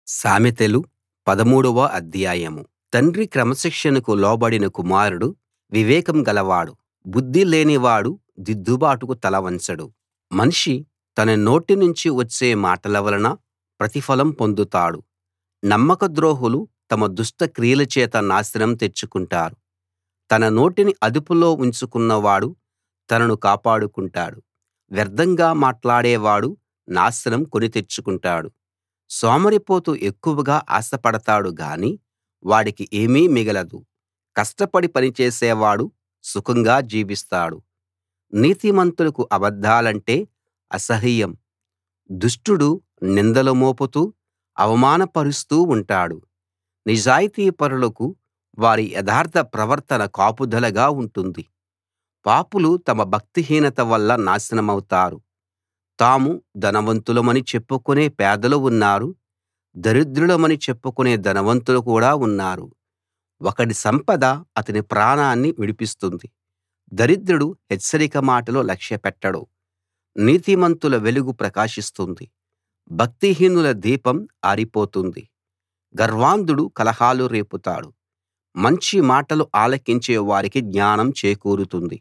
సామెతలు 13వ అధ్యాయం. తండ్రి క్రమశిక్షణకు లోబడిన కుమారుడు వివేకం గలవాడు. బుద్ధి లేనివాడు దిద్దుబాటుకు తల వంచడు. మనిషి తన నోటి నుంచి వచ్చే మాటల వలన ప్రతిఫలం పొందుతాడు. నమ్మకద్రోహులు తమ దుష్ట క్రియల చేత నాశనం తెచ్చుకుంటారు. తన నోటిని అదుపులో ఉంచుకున్నవాడు తనను కాపాడుకుంటాడు. వ్యర్థంగా మాట్లాడేవాడు నాశనం కొని తెచ్చుకుంటాడు. సోమరిపోతు ఎక్కువగా ఆశపడతాడు గానీ వాడికి ఏమీ మిగలదు. కష్టపడి పనిచేసేవాడు సుఖంగా జీవిస్తాడు. నీతిమంతులకు అబద్ధాలంటే అసహ్యం. దుష్టుడు నిందలు మోపుతూ అవమానపరుస్తూ ఉంటాడు. నిజాయితీపరులకు వారి యథార్థ ప్రవర్తన కాపుదలగా ఉంటుంది. పాపులు తమ భక్తిహీనత వల్ల నాశనమవుతారు. తాము ధనవంతులమని చెప్పుకునే పేదలు ఉన్నారు. దరిద్రులమని చెప్పుకునే ధనవంతులు కూడా ఉన్నారు. ఒకడి సంపద అతని ప్రాణాన్ని విడిపిస్తుంది. దరిద్రుడు హెచ్చరిక మాటలు లక్ష్యపెట్టడు. నీతిమంతుల వెలుగు ప్రకాశిస్తుంది. భక్తిహీనుల దీపం ఆరిపోతుంది. గర్వాంధుడు కలహాలు రేపుతాడు. మంచి మాటలు ఆలకించే వారికి జ్ఞానం చేకూరుతుంది.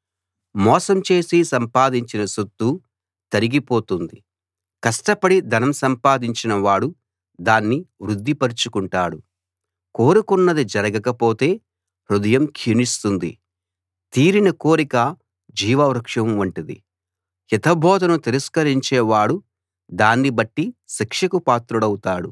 మోసం చేసి సంపాదించిన సొత్తు తరిగిపోతుంది. కష్టపడి ధనం సంపాదించిన వాడు దాన్ని వృద్ధిపరుచుకుంటాడు. కోరుకున్నది జరగకపోతే హృదయం క్షీణిస్తుంది. తీరిన కోరిక జీవవృక్షం వంటిది. హితబోధను తిరస్కరించేవాడు దాన్ని బట్టి శిక్షకు పాత్రుడౌతాడు.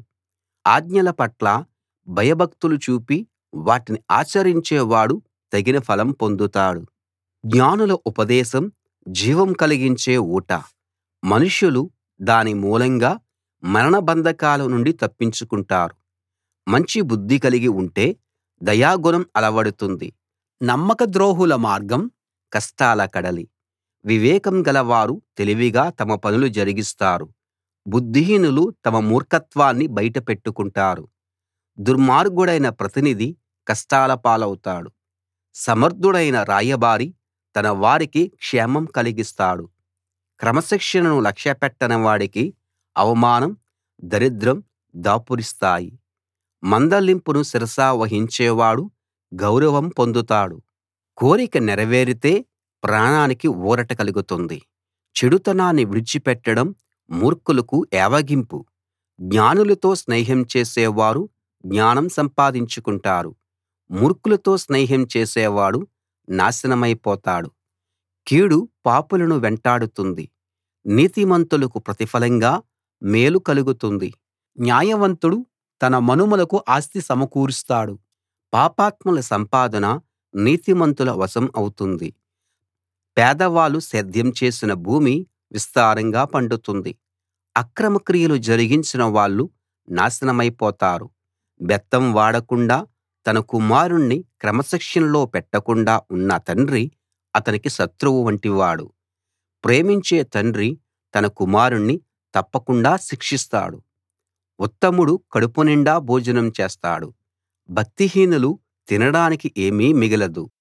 ఆజ్ఞల పట్ల భయభక్తులు చూపి వాటిని ఆచరించేవాడు తగిన ఫలం పొందుతాడు. జ్ఞానుల ఉపదేశం జీవం కలిగించే ఊట. మనుషులు దాని మూలంగా మరణబంధకాల నుండి తప్పించుకుంటారు. మంచి బుద్ధి కలిగి ఉంటే దయాగుణం అలవడుతుంది. నమ్మకద్రోహుల మార్గం కష్టాల కడలి. వివేకం గలవారు తెలివిగా తమ పనులు జరిగిస్తారు. బుద్ధిహీనులు తమ మూర్ఖత్వాన్ని బయట పెట్టుకుంటారు. దుర్మార్గుడైన ప్రతినిధి కష్టాల పాలవుతాడు. సమర్థుడైన రాయబారి తన వారికి క్షేమం కలిగిస్తాడు. క్రమశిక్షణను లక్ష్యపెట్టని వాడికి అవమానం, దరిద్రం దాపురిస్తాయి. మందలింపును శిరసా వహించేవాడు గౌరవం పొందుతాడు. కోరిక నెరవేరితే ప్రాణానికి ఊరట కలుగుతుంది. చెడుతనాన్ని విడిచిపెట్టడం మూర్ఖులకు ఏవగింపు. జ్ఞానులతో స్నేహం చేసేవారు జ్ఞానం సంపాదించుకుంటారు. మూర్ఖులతో స్నేహం చేసేవాడు నాశనమైపోతాడు. కీడు పాపులను వెంటాడుతుంది. నీతిమంతులకు ప్రతిఫలంగా మేలు కలుగుతుంది. న్యాయవంతుడు తన మనుమలకు ఆస్తి సమకూరుస్తాడు. పాపాత్ముల సంపాదన నీతిమంతుల వశం అవుతుంది. పేదవాళ్ళు సేద్యం చేసిన భూమి విస్తారంగా పండుతుంది. అక్రమ క్రియలు జరిగించిన వాళ్ళు నాశనమైపోతారు. బెత్తం వాడకుండా తన కుమారుణ్ణి క్రమశిక్షణలో పెట్టకుండా ఉన్న తండ్రి అతనికి శత్రువు వంటివాడు. ప్రేమించే తండ్రి తన కుమారుణ్ణి తప్పకుండా శిక్షిస్తాడు. ఉత్తముడు కడుపునిండా భోజనం చేస్తాడు. భక్తిహీనులు తినడానికి ఏమీ మిగలదు.